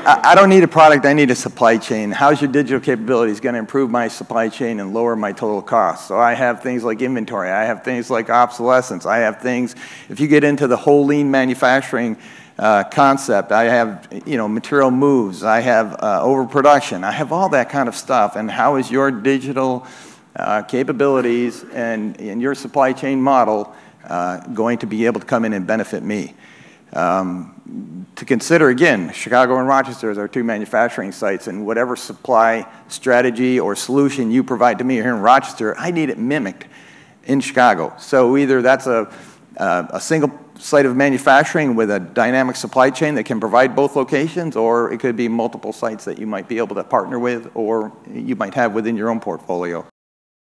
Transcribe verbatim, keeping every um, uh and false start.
I, I don't need a product, I need a supply chain. How's your digital capabilities going to improve my supply chain and lower my total cost? So I have things like inventory, I have things like obsolescence, I have things, if you get into the whole lean manufacturing uh, concept, I have, you know, material moves, I have uh, overproduction, I have all that kind of stuff. And how is your digital uh, capabilities and, and your supply chain model uh, going to be able to come in and benefit me? Um, to consider, again, Chicago and Rochester as our two manufacturing sites, and whatever supply strategy or solution you provide to me here in Rochester, I need it mimicked in Chicago. So either that's a, uh, a single site of manufacturing with a dynamic supply chain that can provide both locations, or it could be multiple sites that you might be able to partner with or you might have within your own portfolio.